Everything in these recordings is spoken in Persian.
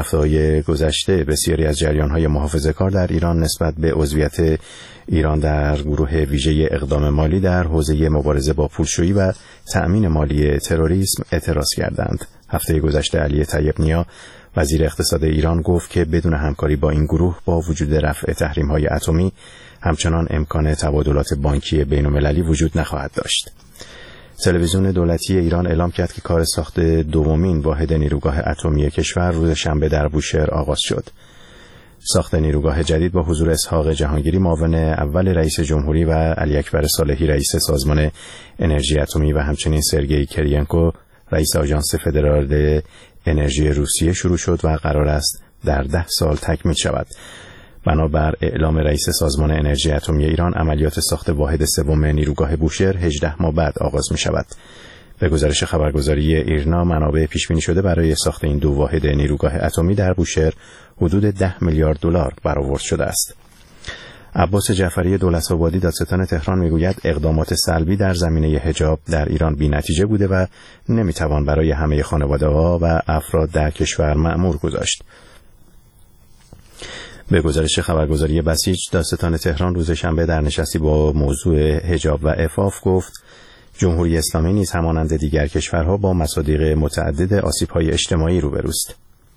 هفته‌های گذشته بسیاری از جریان‌های محافظه‌کار در ایران نسبت به عضویت ایران در گروه ویژه اقدام مالی در حوزه مبارزه با پولشویی و تأمین مالی تروریسم اعتراض کردند. هفته گذشته علی طیب نیا وزیر اقتصاد ایران گفت که بدون همکاری با این گروه با وجود رفع تحریم‌های اتمی همچنان امکان تبادلات بانکی بین‌المللی وجود نخواهد داشت. تلویزیون دولتی ایران اعلام کرد که کار ساخت دومین واحد نیروگاه اتمی کشور روز شنبه در بوشهر آغاز شد. ساخت نیروگاه جدید با حضور اسحاق جهانگیری معاون اول رئیس جمهوری و علی اکبر صالحی رئیس سازمان انرژی اتمی و همچنین سرگئی کرینکو رئیس آژانس فدرال انرژی روسیه شروع شد و قرار است در 10 سال تکمیل شود. بنابر اعلام رئیس سازمان انرژی اتمی ایران عملیات ساخت واحد سوم نیروگاه بوشهر 18 ماه بعد آغاز می شود. به گزارش خبرگزاری ایرنا منابع پیش بینی شده برای ساخت این دو واحد نیروگاه اتمی در بوشهر حدود 10 میلیارد دلار برآورد شده است. عباس جعفری دولت‌آبادی دادستان تهران میگوید اقدامات سلبی در زمینه حجاب در ایران بی‌نتیجه بوده و نمیتوان برای همه خانواده‌ها و افراد در کشور مأمور گذاشت. به گزارش خبرگزاری بسیج دادستان تهران روز شنبه در نشستی با موضوع حجاب و عفاف گفت جمهوری اسلامی نیز همانند دیگر کشورها با مصادیق متعدد آسیب‌های اجتماعی روبروست.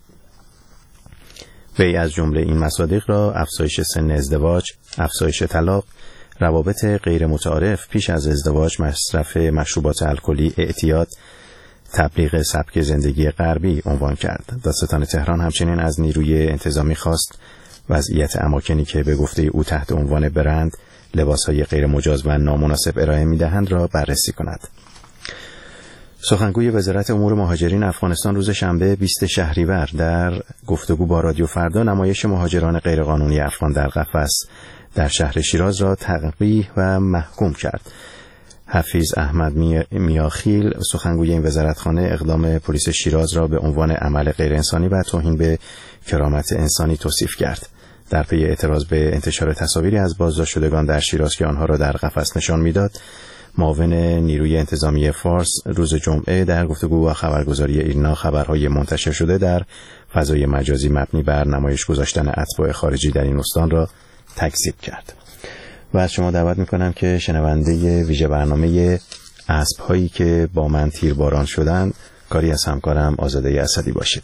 وی از جمله این مصادیق را افزایش سن ازدواج، افزایش طلاق، روابط غیر متعارف پیش از ازدواج، مصرف مشروبات الکلی، اعتیاد، تبلیغ سبک زندگی غربی عنوان کرد. دادستان تهران همچنین از نیروی انتظامی خواست وضعیت اماکنی که به گفته او تحت عنوان برند لباسهای غیر مجاز و نامناسب ارائه می‌دهند را بررسی کند. سخنگوی وزارت امور مهاجرین افغانستان روز شنبه 20 شهریور در گفتگو با رادیو فردا نمایش مهاجران غیرقانونی افغان در قفس در شهر شیراز را تقبیح و محکوم کرد. حفیظ احمد میاخیل سخنگوی این وزارتخانه اقدام پلیس شیراز را به عنوان عمل غیر انسانی و توهین به کرامت انسانی توصیف کرد. در پی اعتراض به انتشار تصاویری از بازداشت شدگان در شیراز که آنها را در قفس نشان میداد، معاون نیروی انتظامی فارس روز جمعه در گفتگو با خبرگزاری ایرنا خبرهای منتشر شده در فضای مجازی مبنی بر نمایش گذاشتن اتباع خارجی در این استان را تکذیب کرد. و از شما دعوت میکنم که شنونده ویژه برنامه اسب‌هایی که با من تیرباران شدند کاری از همکارم آزاده اسدی باشید.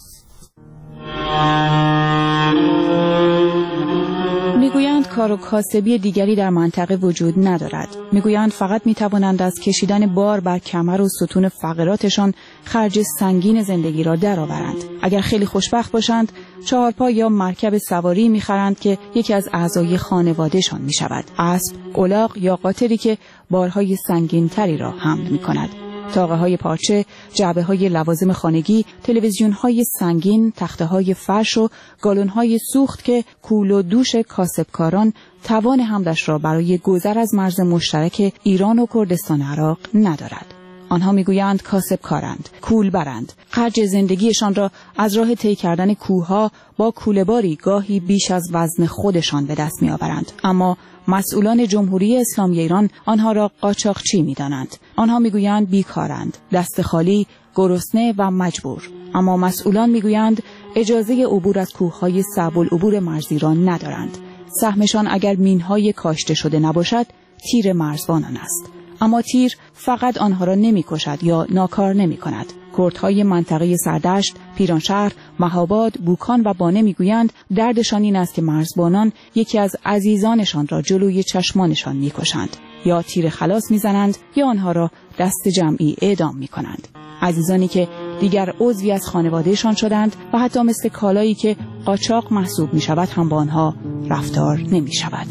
میگویند کار و کاسبی دیگری در منطقه وجود ندارد. میگویند فقط میتوانند از کشیدن بار بر کمر و ستون فقراتشان خرج سنگین زندگی را درآورند. اگر خیلی خوشبخت باشند 4 پا یا مرکب سواری میخرند که یکی از اعضای خانوادهشان میشود. اسب، الاغ یا قاطری که بارهای سنگین تری را حمل میکند. تاقه‌های پارچه، جعبه‌های لوازم خانگی، تلویزیون‌های سنگین، تخته‌های فرش و گالون‌های سوخت که کول و دوش کاسبکاران توان حملش را برای گذر از مرز مشترک ایران و کردستان عراق ندارد. آنها میگویند کاسبکارند، کولبرند، خرج زندگیشان را از راه طی کردن کوه‌ها با کوله‌باری گاهی بیش از وزن خودشان به دست می‌آورند. اما مسئولان جمهوری اسلامی ایران آنها را قاچاقچی می‌دانند. آنها میگویند بیکارند، دست خالی، گرسنه و مجبور. اما مسئولان میگویند اجازه عبور از کوه‌های صعب العبور مرزی را ندارند. سهمشان اگر مین‌های کاشته شده نباشد، تیر مرزبانان است. اما تیر فقط آنها را نمی‌کشد یا ناکار نمی‌کند. کردهای منطقه سردشت، پیرانشهر، مهاباد، بوکان و بانه میگویند دردشان این است که مرزبانان یکی از عزیزانشان را جلوی چشمانشان میکشند، یا تیر خلاص میزنند یا آنها را دست جمعی اعدام میکنند. عزیزانی که دیگر عضوی از خانوادهشان شدند و حتی مثل کالایی که قاچاق محسوب میشود هم با آنها رفتار نمیشود.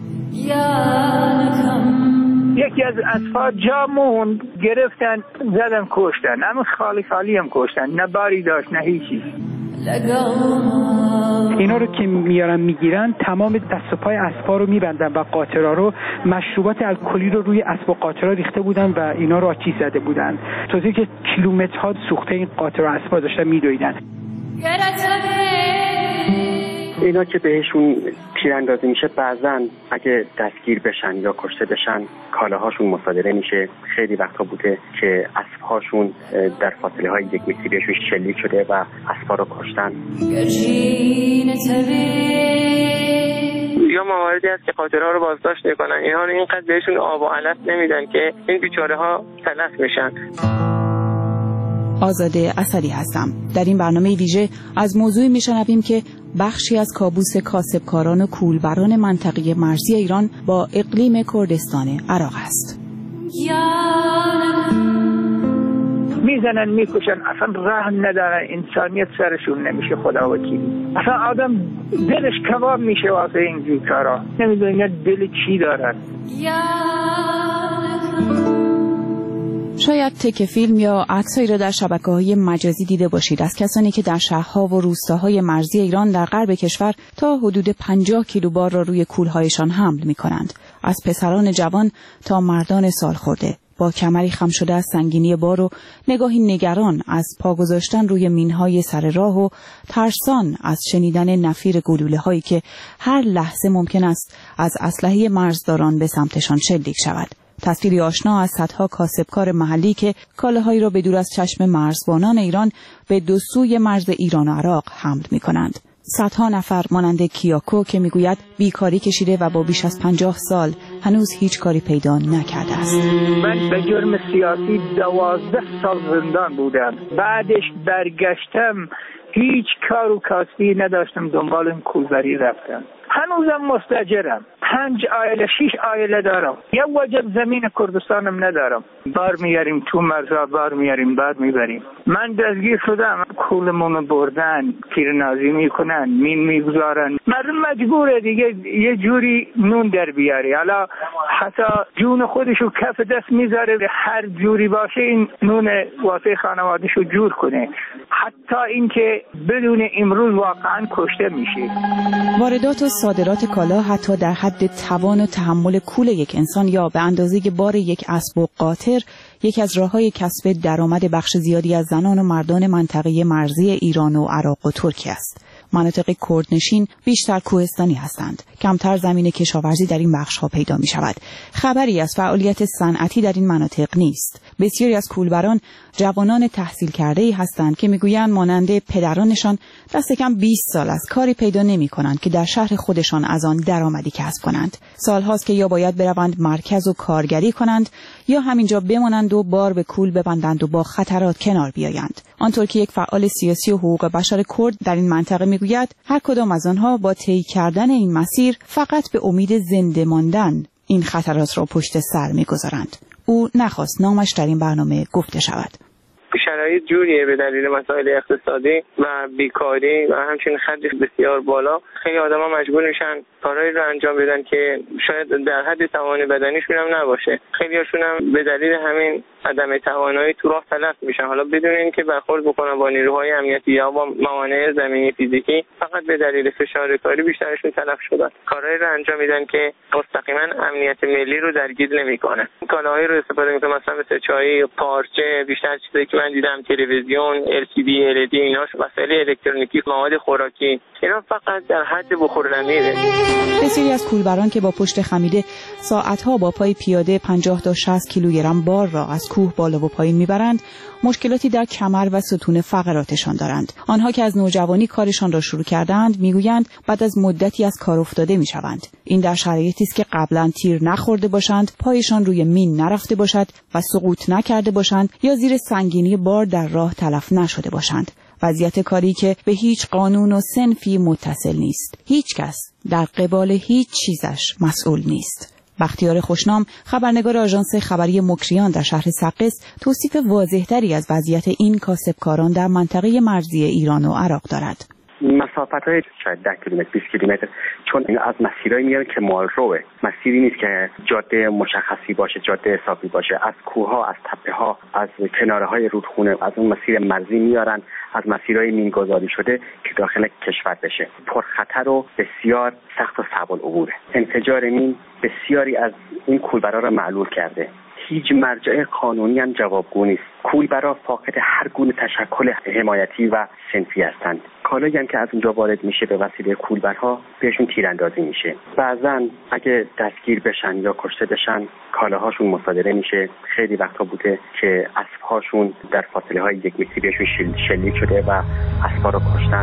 یکی از اصفاد جا موند، گرفتن زدن کشتن، همون خالی هم کشتن، نه باری داشت نه هیچی. اینا رو که میارن میگیرن تمام دست و پای اسبا رو میبندن و قاطرها رو مشروبات الکلی رو روی اسب و قاطرها ریخته بودن و اینا رو آتیش زده بودن. توضیحی که کیلومترها سوخته این قاطر و اسبا داشتن میدویدن. اینا که بهشون تیراندازی میشه بعضن اگه دستگیر بشن یا کشته بشن کالاهاشون مصادره میشه. خیلی وقتا بوده که اسبهاشون در فاصله های 1 متری بهشون شلیک شده و اسبها رو کشتن. یا مواردی هست که قاطرها رو بازداشت میکنن، اینها رو اینقدر بهشون آب و علف نمیدن که این بیچاره ها تلف میشن. آزاده اثری هستم. در این برنامه ویژه از موضوعی میشنویم که بخشی از کابوس کاسبکاران و کولبران منطقه مرزی ایران با اقلیم کردستان عراق است. میزنن میکشن، اصلا رحم ندارن، انسانیت سرشون نمیشه. خدا وکیلی اصلا آدم دلش کباب میشه واسه این کارا. نمیدونی دل چی دارن. شاید تک فیلم یا عکسایی را در شبکه‌های مجازی دیده باشید از کسانی که در شهرها و روستاهای مرزی ایران در غرب کشور تا حدود 50 کیلو بار را روی کولهایشان حمل می‌کنند. از پسران جوان تا مردان سالخورده با کمری خم شده از سنگینی بار و نگاهی نگران از پا گذاشتن روی مینهای سر راه و ترسان از شنیدن نفیر گلوله‌هایی که هر لحظه ممکن است از اسلحه مرزداران به سمتشان شلیک شود. تصویری آشنا از صدها کاسبکار محلی که کالاهایی را به دور از چشم مرزبانان ایران به دو سوی مرز ایران و عراق حمل می‌کنند. صدها نفر مانند کیاکو که میگوید بیکاری کشیده و با بیش از 50 سال هنوز هیچ کاری پیدا نکرده است. من به جرم سیاسی 12 سال زندان بودم. بعدش برگشتم، هیچ کار و کاسبی نداشتم، دنبال این کولبری رفتم. هنوزم مستاجرم. 5 عائله 6 عائله دارم. یه وجب زمین کردستانم ندارم. بار میاریم تو مرزا، بار میاریم بعد میبریم. من دستگیر شدم، کولمون بردن، تیرنازی میکنن، مین میگذارن. مردم مجبوره دیگه یه جوری نون در بیاره. حالا حتی جون خودشو کف دست میذاره، هر جوری باشه این نون واسه خانوادهشو جور کنه. حتی اینکه بدون امروز واقعا کشته میشه. واردات و صادرات کالا حتی در حد توان و تحمل کول یک انسان یا به اندازه بار یک اسب و قاطر یکی از راه‌های کسب درآمد بخش زیادی از زنان و مردان منطقه مرزی ایران و عراق و ترکیه است. مناطق کردنشین بیشتر کوهستانی هستند. کمتر زمین کشاورزی در این بخش‌ها پیدا می‌شود. خبری از فعالیت صنعتی در این مناطق نیست. بسیاری از کولبران جوانان تحصیل کرده‌ای هستند که می‌گویند مانند پدرانشان دست کم 20 سال از کاری پیدا نمی‌کنند که در شهر خودشان از آن درآمدی کسب کنند. سال‌هاست که یا باید بروند مرکز و کارگری کنند یا همینجا بمانند و بار به کول ببندند و با خطرات کنار بیایند. آنطور که یک فعال سیاسی و حقوق بشر کرد در این منطقه میگوید هر کدام از آنها با طی کردن این مسیر فقط به امید زنده ماندن این خطرات را پشت سر میگذارند. او نخواست نامش در این برنامه گفته شود. شرایط جوریه به دلیل مسائل اقتصادی و بیکاری و همچنین خرج بسیار بالا، خیلی آدما مجبور میشن کارهایی رو انجام بدن که شاید در حد توان بدنیشون هم نباشه. خیلیاشون هم به دلیل همین عدم توانایی تو راه تلف میشن، حالا بدون اینکه برخورد بکنن با نیروهای امنیتی یا با موانع زمینی فیزیکی، فقط به دلیل فشار کاری بیشترشون تلف شدن. کارهایی رو انجام میدن که مستقیما امنیت ملی رو درگیر نمیکنه. کالاهایی رو استفاده میکنن مثلا مثل چای، پارچه، بیشتر چیزایی که من دیدم تلویزیون، LCD، LED، اینا وسایل الکترونیکی، مواد خوراکی، اینا فقط در حد بخوردنیه. بسیاری از کولبران که با پشت خمیده ساعتها با پای پیاده 50 تا 60 کیلوگرم بار را از کوه بالا و پایین میبرند، مشکلاتی در کمر و ستون فقراتشان دارند. آنها که از نوجوانی کارشان را شروع کردند میگویند بعد از مدتی از کار افتاده میشوند. این در شرایطی است که قبلا تیر نخورده باشند، پایشان روی مین نرفته باشد و سقوط نکرده باشند یا زیر سنگینی بار در راه تلف نشده باشند. وضعیت کاری که به هیچ قانون و صنفی متصل نیست. هیچ کس در قبال هیچ چیزش مسئول نیست. بختیار خوشنام، خبرنگار آژانس خبری مکریان در شهر سقز، توصیف واضح‌تری از وضعیت این کاسبکاران در منطقه مرزی ایران و عراق دارد. مسافت‌های شاید 10 کیلومتر 20 کیلومتر، چون این از مسیرایی میاد که مالروه، مسیری نیست که جاده مشخصی باشه، جاده حسابی باشه. از کوه‌ها، از تپه‌ها، از کناره‌های رودخونه، از اون مسیر مرزی میارن، از مسیرهای مینگذاری شده که داخل کشور بشه. پرخطر و بسیار سخت و صعب العبوره. انفجار مین بسیاری از این کولبرا را معلول کرده هیچ مرجع قانونی هم جوابگو نیست. کولبرها فاقد هر گونه تشکل حمایتی و صنفی هستند. کالایی هم که از اونجا وارد میشه به وسیله کولبرها بهشون تیراندازی میشه. بعضن اگه دستگیر بشن یا کشته بشن کالاهاشون مصادره میشه. خیلی وقتا بوده که اسبهاشون در فاصله های 1 متری بهشون شلیک شده و اسبها رو کشتن.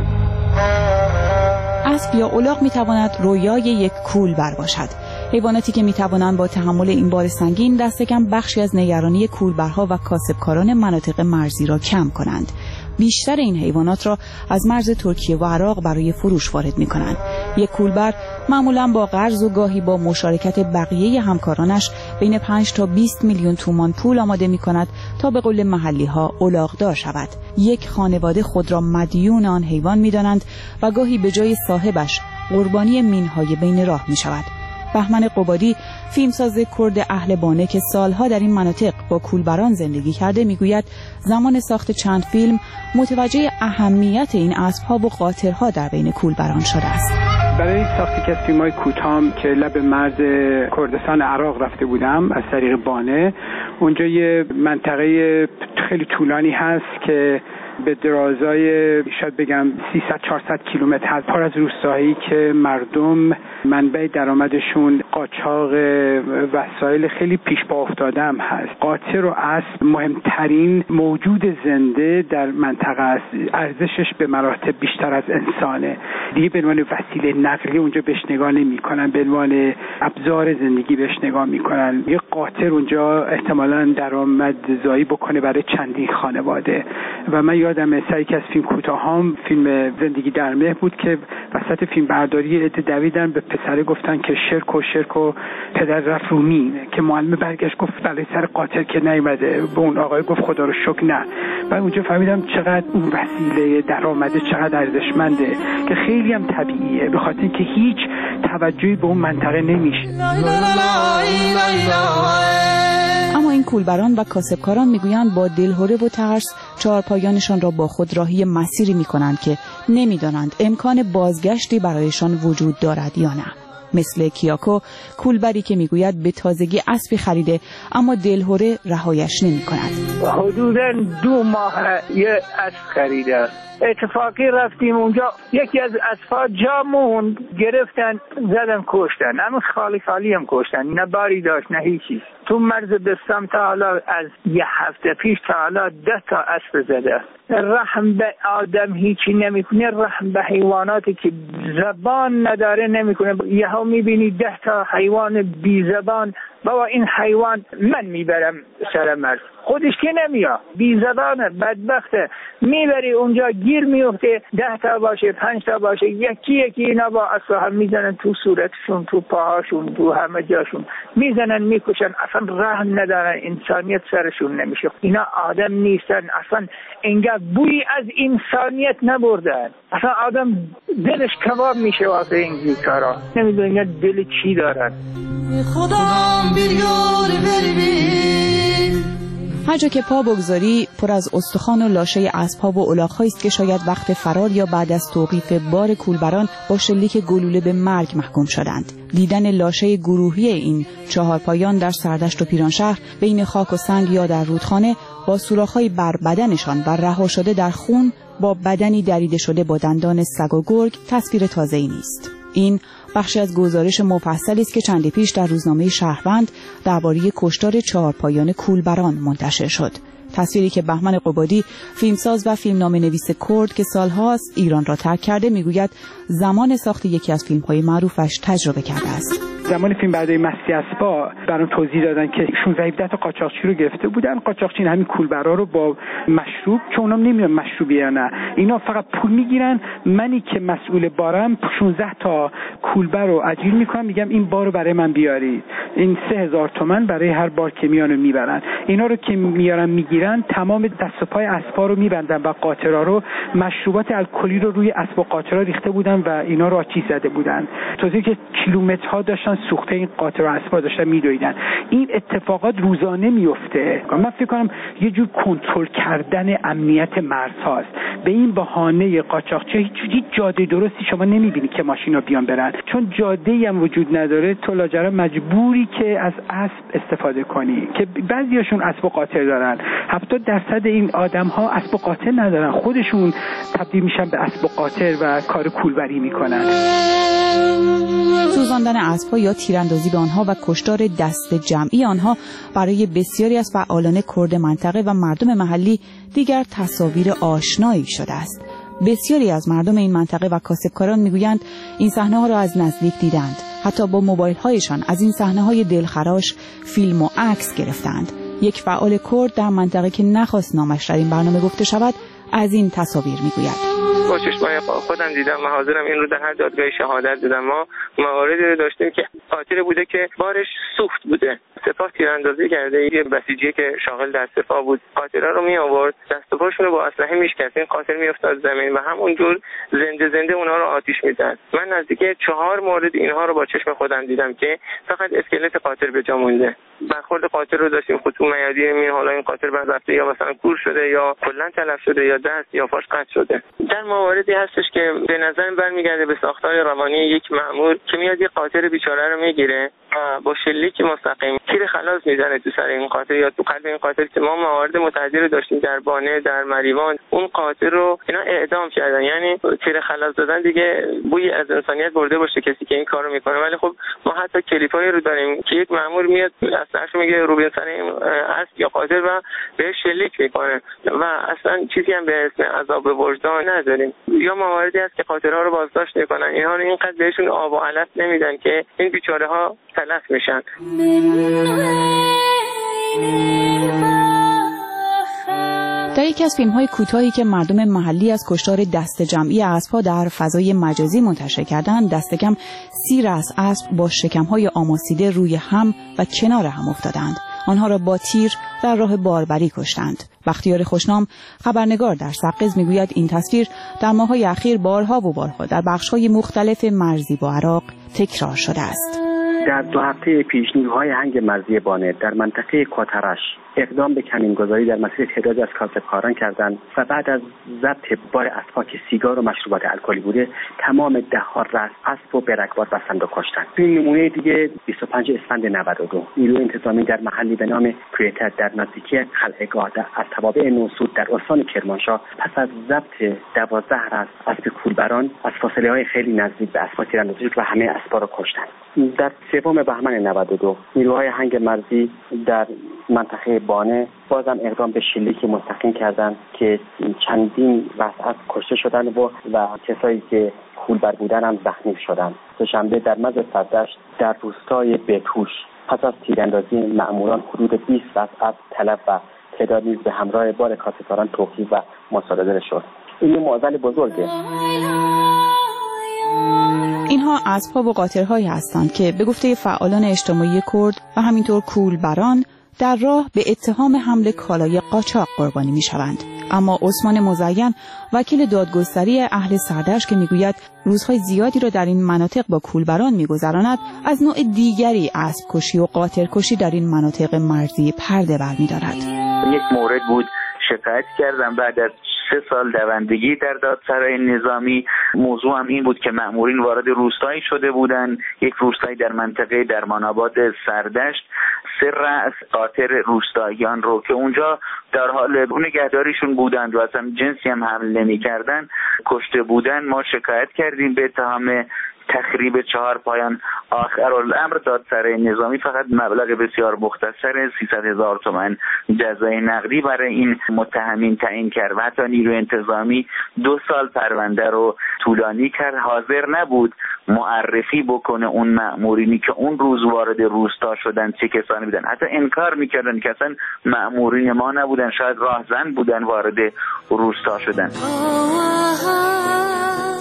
اسب یا الاغ میتواند رویای یک کولبر باشد. حیواناتی که میتوانند با تحمل این بار سنگین دست کم بخشی از نگرانی کولبرها و کاسبکاران مناطق مرزی را کم کنند. بیشتر این حیوانات را از مرز ترکیه و عراق برای فروش وارد می‌کنند. یک کولبر معمولاً با قرض و گاهی با مشارکت بقیه همکارانش بین 5 تا 20 میلیون تومان پول آماده می‌کند تا به قول محلی‌ها الاغدار شود. یک خانواده خود را مدیون آن حیوان می‌دانند و گاهی به جای صاحبش قربانی مین‌های بین راه می‌شود. بهمن قبادی، فیلمساز کرد اهل بانه که سالها در این مناطق با کولبران زندگی کرده، میگوید زمان ساخت چند فیلم متوجه اهمیت این اسب‌ها و قاطرها در بین کولبران شده است. برای ساخت یک از فیلم‌های کوتاهم که لب مرز کردستان عراق رفته بودم از طریق بانه، اونجا یه منطقه خیلی طولانی هست که به درازای شاید بگم 300-400 کیلومتر هست، پر از روستاهایی که مردم منبع درآمدشون قاچاق وسایل خیلی پیش پا افتاده هم هست. قاطر و اسب مهمترین موجود زنده در منطقه است. ارزشش به مراتب بیشتر از انسانه. دیگه به عنوان وسیله نقلیه اونجا بهش نگاه نمی‌کنن، به عنوان ابزار زندگی بهش نگاه می‌کنن. یه قاطر اونجا احتمالاً درآمدزایی بکنه برای چندین خانواده. و من یادم سر یک از فیلم کوتاهام، فیلم زندگی در مه بود که وسط فیلم برداری عده دویدن به پسره گفتن که شرک و پدر رفت رو مین، که معلم برگشت گفت بله سر قاطر که نیومده. به اون آقای گفت خدا رو شکر نه. و اونجا فهمیدم چقدر اون وسیله درآمده چقدر ارزشمنده که خیلی هم طبیعیه، به خاطر اینکه هیچ توجهی به اون منطقه نمیشه. اما این کولبران و کاسبکاران میگویند با دلهره و ترس چهارپایانشان را با خود راهی مسیری میکنند که نمیدانند امکان بازگشتی برایشان وجود دارد یا نه. مثل کیاکو، کولبری که میگوید به تازگی اسبی خریده اما دلهره رهایش نمیکند. حدوداً 2 ماه یه اسب خریده. اتفاقی رفتیم اونجا، یکی از اسب‌ها جا موند، گرفتن زدن کشتن. همون خالی هم کشتن، نه باری داشت نه هیچی. تو مرز بستم تا حالا از 1 هفته پیش تا حالا 10 تا اسب زده. رحم به آدم هیچی نمیکنه، رحم به حیواناتی که زبان نداره نمیکنه. یهو میبینی 10 تا حیوان بی زبان، بابا این حیوان من میبرم سر مرز، خودش که نمیاد، بی زبانه، بدبخته. میبری اونجا گیر میفته، 10 تا باشه 5 تا باشه، یکی اینا با اسلحه میزنن تو صورتشون، تو پاهاشون، تو همه جاشون میزنن میکشن. اصلا رحم ندارن، انسانیت سرشون نمیشه. اینا آدم نیستن، اصلا انگار بوی از انسانیت نبردن. اصلا آدم دلش کباب میشه واسه این کارا. نمیدونن دل چی دارن. هر جا که پا بگذاری پر از استخوان و لاشه اسب‌ها و الاغ‌هایی است که شاید وقت فرار یا بعد از توقیف بار کولبران با شلیک گلوله به مرگ محکوم شدند. دیدن لاشه گروهی این چهارپایان در سردشت و پیرانشهر بین خاک و سنگ یا در رودخانه با سوراخ‌های بر بدنشان و رها شده در خون با بدنی دریده شده با دندان سگ و گرگ تصویر تازه‌ای نیست. این بخشی از گزارش مفصلی است که چندی پیش در روزنامه شهروند درباره کشتار چهارپایان کولبران منتشر شد. تصویری که بهمن قبادی، فیلمساز و فیلمنامه‌نویس کرد که سالهاست ایران را ترک کرده، میگوید زمان ساخت یکی از فیلم‌های معروفش تجربه کرده است. زمان فیلم برای مستی اسبا برام توضیح دادن که 16-17 تا قاچاقچی رو گرفته بودن. قاچاقچی همین کولبرا رو با مشروب، چون اونم نمیدونن مشروبی یا نه، اینا فقط پول میگیرن. منی که مسئول بارم 16 تا کولبر رو اجیر میکنم، میگم این بارو برای من بیارید. این 3000 تومان برای هر بار که میان و میبرن. اینا رو که میارن میگیرن، تمام دست و پای اسبا رو میبندن و قاطرا رو، مشروبات الکلی رو روی اسب و قاطرا ریخته بودن و اینا رو آتش زده بودن. توضیحی که کیلومترها داشتن داشتن سوخته این قاطر و اسبا داشتن میدویدن. این اتفاقات روزانه میفته. من فکر کنم یه جور کنترل کردن امنیت مرزهاست. به این بهانه قاچاقچی هیچ جاده درستی شما نمیبینی که ماشینا بیان برن، چون جاده‌ای هم وجود نداره. تو لاجرم مجبوری که از اسب استفاده کنی که بعضیاشون اسب و قاطر دارن. 70% این آدم‌ها اسب و قاطر ندارن، خودشون تبدیل میشن به اسب و قاطر و کار کولبری میکنن. سوزاندن اسب‌ها یا تیراندازی به آنها و کشتار دست جمعی آنها برای بسیاری از فعالان کرد منطقه و مردم محلی دیگر تصاویر آشنایی شده است. بسیاری از مردم این منطقه و کاسبکاران میگویند این صحنه‌ها را از نزدیک دیدند. حتی با موبایل‌هایشان از این صحنه‌های دلخراش فیلم و عکس گرفتند. یک فعال کرد در منطقه که نخواست نامش در این برنامه گفته شود از این تصاویر میگوید. با چشمای خودم دیدم و حاضرم این رو در هر دادگاه شهادت بدم. ما مواردی رو داشتیم که قاتل بوده که بارش سوخت بوده، سپاه تیراندازی کرده، یه بسیجی که شاغل در سپاه بود قاتلا رو می آورد، دست و پاشون رو با اسلحه میشکست، این قاتل میافتاد زمین و همونجور زنده اونها رو آتیش میزد. من نزدیک 4 مورد اینها رو با چشم خودم دیدم که فقط اسکلت قاتل به جا مونده. برخورد قاتل رو داشتیم خطوط میادی، می حالا این قاتل بعد رفته یا مثلا کور شده یا کلا تلف شده یا دست یا پاش قطع شده. در مواردی هستش که به نظر برمیگرده به ساختار روانی یک مأمور که میاد یه قاتل بیچاره رو میگیره با شلیک مستقیم تیر خلاص میزنه تو سر این قاتل یا تو قلب این قاتل. که ما موارد متعددی رو داشتیم در بانه، در مریوان، اون قاتل رو اینا اعدام کردن. یعنی تیر خلاص دادن دیگه بوی از انسانیت برده باشه کسی که این کارو میکنه. ولی خب ما حتی کلیپایی رو داریم که یک مأمور میاد اسلحه‌شو میگیره رو به سر این اسب یا قاتل و بهش شلیک میکنه و اصلا چیزی هم به اسم عذاب وجدان نداریم. یا مواردی هست که قاتل‌ها رو بازداشت میکنن، اینها رو اینقدر بهشون آب و علف نمیدن که این بیچاره‌ها تلف میشن. در یکی از فیلم‌های کوتاهی که مردم محلی از کشتار دست جمعی اسب‌ها در فضای مجازی منتشر کردند، دست کم 30 رأس اسب با شکم‌های آماسیده روی هم و کنار هم افتادند. آنها را با تیر در راه باربری کشتند. بختیار خوشنام خبرنگار در سقز میگوید این تصویر در ماه‌های اخیر بارها و بارها در بخش‌های مختلف مرزی با عراق تکرار شده است. در 2 هفته پیش نیروهای هنگ مرزی بانه در منطقه کاترش اقدام به کمینگذاری در مسیر تعدادی از کاسبکاران کردند و بعد از ضبط بار اسباب که سیگار و مشروبات الکلی بوده تمام 10 رأس اسب و به رگبار بستند و کشتند. این نمونه دیگه 25 اسفند 92 نیروی انتظامی در محلی به نام کویتر در نزدیکی خلعه‌گاه از توابع نوسود در استان کرمانشاه پس از ضبط 12 رأس اسب کولبران از فاصله‌های خیلی نزدیک به اسباب تیراندازی و همه اسبا را کشتند. در 3 بهمن 92 نیروهای هنگ مرزی در منطقه بانه بازم اقدام به شلیک مستقیم کردند که چندین رأس اسب کشته شدند و کسایی که کولبر بودن هم زخمی شدند. سه‌شنبه در مرز سردشت در روستای بهتوش پس از تیراندازی مأموران حدود 20 رأس اسب تلف و تعداد نیز به همراه بار کاسبکاران توقیف و مصادره شد. این یه معضل بزرگه. اینها اسب‌ها و قاطرهایی هستند که به گفته فعالان اجتماعی کرد و همینطور کولبران در راه به اتهام حمل کالای قاچاق قربانی می‌شوند. اما عثمان مزین وکیل دادگستری اهل سردشت که میگوید روزهای زیادی را در این مناطق با کولبران می‌گذراند، از نوع دیگری اسب کشی و قاطر کشی در این مناطق مرزی پرده برمی‌دارد. یک مورد بود شکایت کردم بعد از 3 سال دوندگی در دادسرای نظامی. موضوع هم این بود که مأمورین وارد روستایی شده بودند، یک روستایی در منطقه درمان‌آباد سردشت. 3 رأس قاطر روستاییان رو که اونجا در حال نگهداریشون بودند و اصلا جنسی هم حمل نمی‌کردند کشته بودن. ما شکایت کردیم به اتهام تخریب 4 پایان. آخرالامر دادسرای نظامی فقط مبلغ بسیار مختصر 300,000 تومان جزای نقدی برای این متهمین تعیین کرد و حتی نیروی انتظامی 2 سال پرونده رو طولانی کرد. حاضر نبود معرفی بکنه اون مأمورینی که اون روز وارد روستا شدن چه کسانی بودن. حتی انکار میکردن که اصلا مأمورین ما نبودن، شاید راهزن بودن وارد روستا شدن.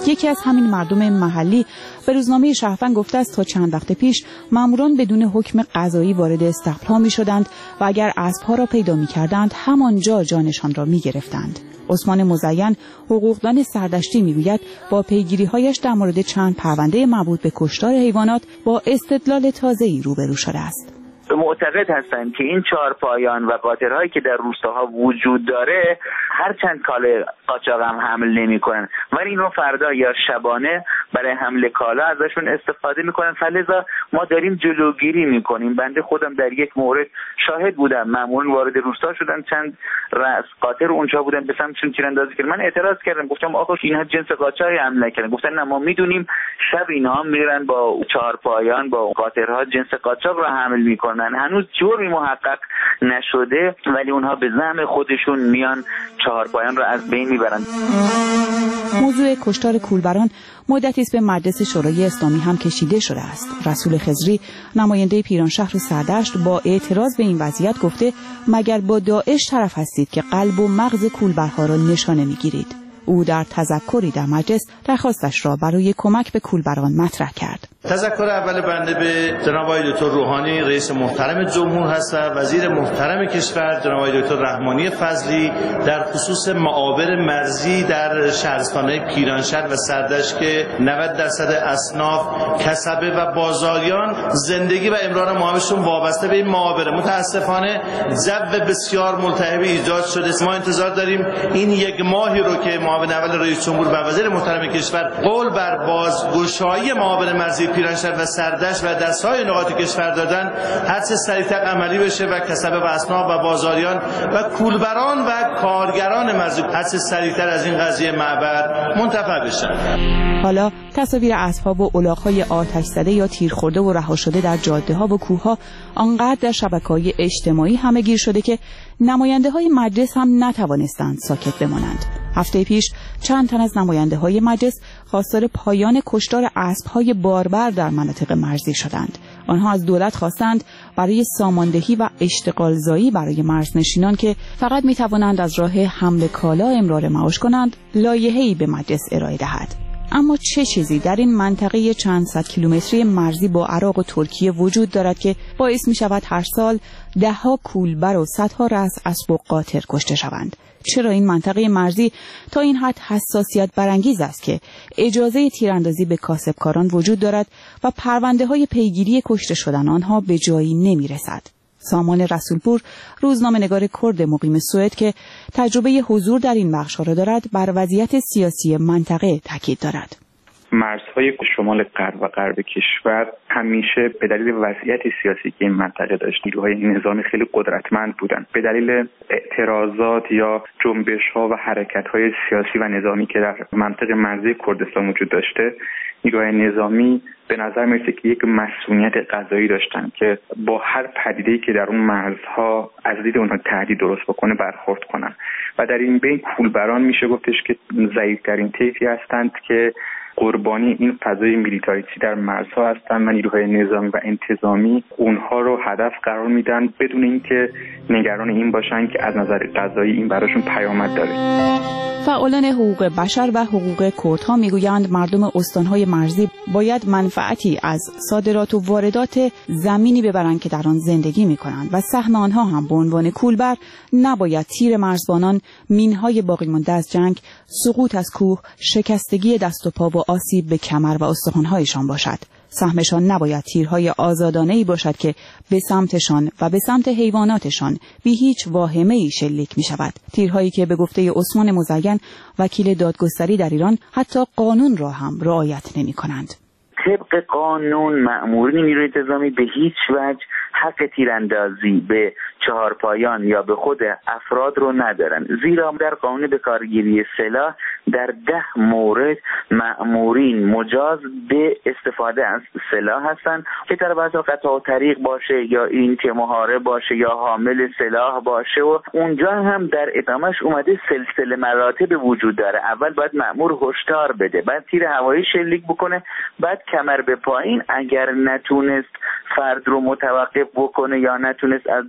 یکی از همین مردم محلی به روزنامه شهروند گفته است تا چند وقت پیش ماموران بدون حکم قضایی وارد استقبال می‌شدند و اگر اسب‌ها را پیدا می‌کردند همانجا جانشان را می‌گرفتند. عثمان مزین حقوقدان سردشتی میگوید با پیگیری‌هایش در مورد چند پرونده مربوط به کشتار حیوانات با استدلال تازه‌ای روبرو شده است. معتقد هستند که این چهارپایان و قاطرهایی که در روستاها وجود داره هرچند کالا قاچاق هم حمل نمی‌کنن ولی اینو فردا یا شبانه برای حمل کالا ازشون استفاده می‌کنن، فلذا ما داریم جلوگیری می‌کنیم. بنده خودم در یک مورد شاهد بودم، مامورین وارد روستا شدن، چند رأس قاطر اونجا بودن، به سمتشون تیراندازی کردن. من اعتراض کردم، گفتم آقا اینها جنس قاچاقی حمل نکردن. گفتن نه ما می‌دونیم شب اینها میرن با چهارپایان با قاطرها جنس قاچاق را حمل می‌کنن. هنوز جرمی محقق نشده ولی اونها به زعم خودشون میان چهارپایان را از بین میبرن. موضوع کشتار کولبران مدتی است به مجلس شورای اسلامی هم کشیده شده است. رسول خضری نماینده پیرانشهر سردشت با اعتراض به این وضعیت گفته مگر با داعش طرف هستید که قلب و مغز کولبرها را نشانه میگیرید. او در تذکری در مجلس درخواستش را برای کمک به کولبران مطرح کرد. تذکر اول بنده به جناب آقای دکتر روحانی رئیس محترم جمهور هستم، وزیر محترم کشور جناب آقای دکتر رحمانی فضلی در خصوص معابر مرزی در شهرستان‌های پیرانشهر و سردشت که 90% اصناف کسبه و بازاریان زندگی و امرار معابرشون وابسته به این معابر. متاسفانه جو بسیار ملتهب ایجاد شده. ما انتظار داریم این یک ماهی رو که معاون اول رئیس جمهور و وزیر محترم کشور قول بر بازگشایی معابر مرزی پیرانشهر و سردشت و در سایر نقاط کشور دادن هرچه سریعتر عملی بشه و کسبه و اصناف و بازاریان و کولبران و کارگران مرزی هرچه سریعتر از این قضیه معبر منتفع بشن. حالا تصاویر اسب‌ها و الاغ‌های آتش زده یا تیر خورده و رها شده در جاده‌ها و کوه‌ها آنقدر در شبکه‌های اجتماعی همه‌گیر شده که نماینده‌های مجلس هم نتوانستند ساکت بمانند. هفته پیش چند تن از نماینده‌های مجلس خواستار پایان کشتار اسب‌های باربر در مناطق مرزی شدند. آنها از دولت خواستند برای ساماندهی و اشتغالزایی برای مرزنشینان که فقط می‌توانند از راه حمل کالا امرار معاش کنند، لایحه‌ای به مجلس ارائه دهد. اما چه چیزی در این منطقه چند صد کیلومتری مرزی با عراق و ترکیه وجود دارد که باعث می شود هر سال ده‌ها کولبر و صدها رأس اسب و قاطر کشته شوند؟ چرا این منطقه مرزی تا این حد حساسیت برانگیز است که اجازه تیراندازی به کاسبکاران وجود دارد و پرونده‌های پیگیری کشته شدن آنها به جایی نمی رسد؟ سامان رسولپور، روزنامه‌نگار کرد مقیم سوئد که تجربه حضور در این بخش‌ها را دارد، بر وضعیت سیاسی منطقه تاکید دارد. مرزهای شمال غرب و غرب کشور همیشه به دلیل وضعیت سیاسی که این منطقه داشت نیروهای نظامی خیلی قدرتمند بودند. به دلیل اعتراضات یا جنبش‌ها و حرکت‌های سیاسی و نظامی که در منطقه مرزی کردستان وجود داشته، نیروهای نظامی به نظر میرسه که یک مسئولیت قضایی داشتن که با هر پدیده‌ای که در اون مرزها از دید اونها تهدید درست بکنه برخورد کنن و در این بین کولبران میشه گفتش که ضعیف‌ترین طیفی هستند که قربانی این فضای میلیتاریستی در مرزها هستند و نیروهای نظامی و انتظامی اونها رو هدف قرار میدن بدون اینکه نگران این باشن که از نظر قضایی این براشون پیامد داره. فعالان حقوق بشر و حقوق کردها میگویند مردم استانهای مرزی باید منفعتی از صادرات و واردات زمینی ببرند که در آن زندگی میکنند و سهم آنها هم به عنوان کولبر نباید تیر مرزبانان، مینهای باقی مانده از جنگ، سقوط از کوه، شکستگی دست و پا و آسیب به کمر و استخوان‌هایشان باشد. سهمشان نباید تیرهای آزادانه‌ای باشد که به سمتشان و به سمت حیواناتشان بی هیچ واهمه‌ای شلیک می‌شود. تیرهایی که به گفته عثمان مزین وکیل دادگستری در ایران حتی قانون را هم رعایت نمی‌کنند. طبق قانون مأمورین نیروی انتظامی به هیچ وجه حق تیراندازی به چهارپایان یا به خود افراد رو ندارن، زیرا در قانون به کارگیری سلاح در 10 مورد مأمورین مجاز به استفاده از سلاح هستند که در بعضی قطع طریق باشه یا این که محارب باشه یا حامل سلاح باشه و اونجا هم در ادامهش اومده سلسله مراتب وجود داره. اول باید مأمور هشدار بده، بعد تیر هوایی شلیک بکنه، بعد کمر به پایین اگر نتونست فرد رو متوقف بکنه یا نتونست از جرایم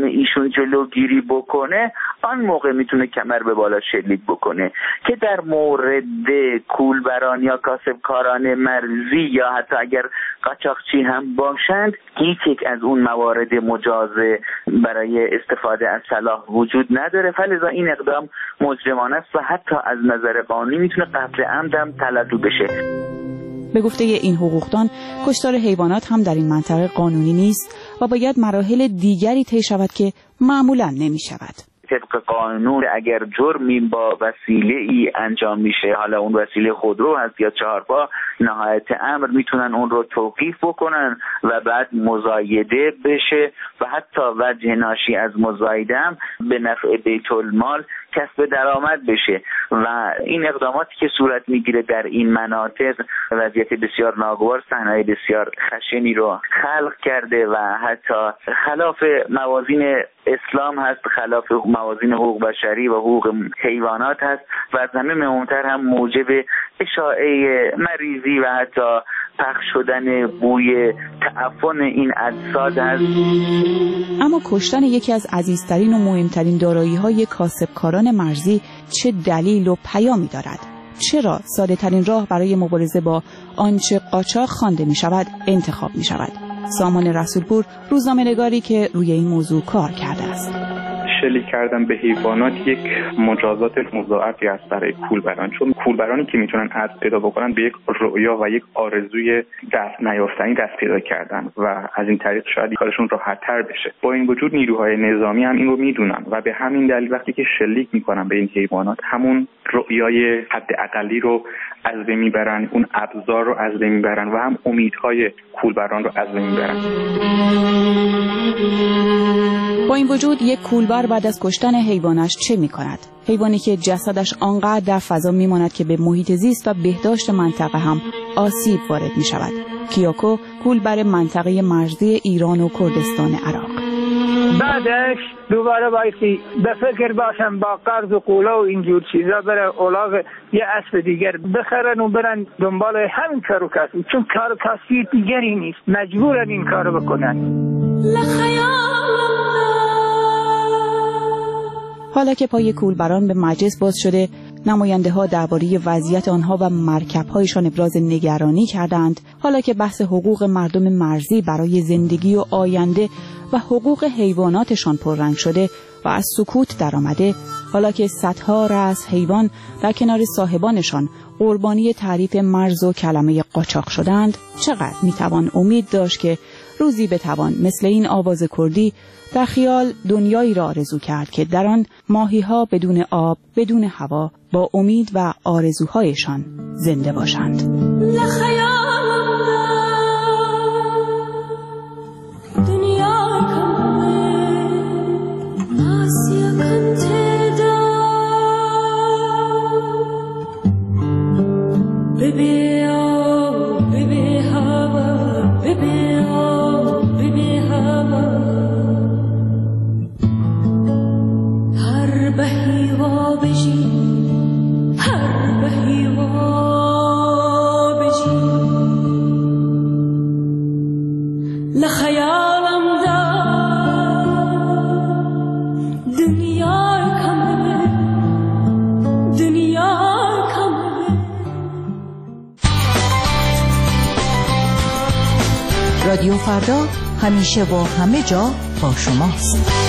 ایشون جلوگیری بکنه، آن موقع میتونه کمر به بالا شلیک بکنه. که در مورد کولبران یا کاسبکاران مرزی یا حتی اگر قاچاقچی هم باشند، هیچ یک از اون موارد مجاز برای استفاده از سلاح وجود نداره، فلذا این اقدام مجرمانه است و حتی از نظر قانونی میتونه قتل عمد هم تلقی بشه. به گفته این حقوقدان، کشتار حیوانات هم در این منطقه قانونی نیست و باید مراحل دیگری طی شود که معمولا نمی شود. طبق قانون اگر جرمی با وسیله ای انجام میشه، حالا اون وسیله خودرو هست یا چهارپا، نهایت امر میتونن اون رو توقیف بکنن و بعد مزایده بشه و حتی وجه ناشی از مزایده هم به نفع بیت المال کسب درآمد بشه. و این اقداماتی که صورت میگیره در این مناطق وضعیت بسیار ناگوار، صحنه‌های بسیار خشنی رو خلق کرده و حتی خلاف موازین اسلام هست، خلاف موازین حقوق بشری و حقوق حیوانات هست و از همه مهمتر هم موجب اشاعه مریضی و حتی پخش شدن بوی تعفن این اجساد هست. اما کشتن یکی از عزیزترین و مهمترین دارایی‌های کاسبکاران مرزی چه دلیل و پیامی دارد؟ چرا ساده ترین راه برای مبارزه با آنچه قاچاق خوانده می شود انتخاب می شود؟ سامان رسولپور، روزنامه‌نگاری که روی این موضوع کار کرده است. شلیک کردن به حیوانات یک مجازات مضاعفی است برای کولبران، چون کولبرانی که میتونن اسب پیدا بکنن به یک رؤیا و یک آرزوی دست نیافتنی دست پیدا کردن و از این طریق شاید کارشون راحت‌تر بشه. با این وجود نیروهای نظامی هم این رو میدونن و به همین دلیل وقتی که شلیک میکنن به این حیوانات، همون رؤیای حداقلی رو از بین میبرن، اون ابزار رو از بین میبرن و هم امیدهای کولبران رو از بین میبرن. با این وجود یک کولبر بعد از کشتن حیوانش چه می‌کند؟ حیوانی که جسدش آنقدر در فضا می‌ماند که به محیط زیست و بهداشت منطقه هم آسیب وارد می‌شود. کیاکو، کولبر منطقه مرزی ایران و کردستان عراق. بعدش دوباره بایستی به فکر باشم با قرض و قولا و اینجور چیزا بره اولاغ یه اسب دیگر بخرن و برن دنبال همین کارو کسی، چون کارو کسی دیگری نیست، مجبورن این کارو بکنن. حالا که پای کولبران به مجلس باز شده، نماینده ها درباره وضعیت آنها و مرکب‌هایشان ابراز نگرانی کردند، حالا که بحث حقوق مردم مرزی برای زندگی و آینده و حقوق حیواناتشان پررنگ شده و از سکوت درآمده، حالا که صدها رأس حیوان در کنار صاحبانشان قربانی تعریف مرز و کلمه قاچاق شدند، چقدر میتوان امید داشت که روزی بتوان مثل این آواز کردی در خیال دنیایی را آرزو کرد که در آن ماهی‌ها بدون آب، بدون هوا، با امید و آرزوهایشان زنده باشند. رادیو فردا همیشه و همه جا با شماست.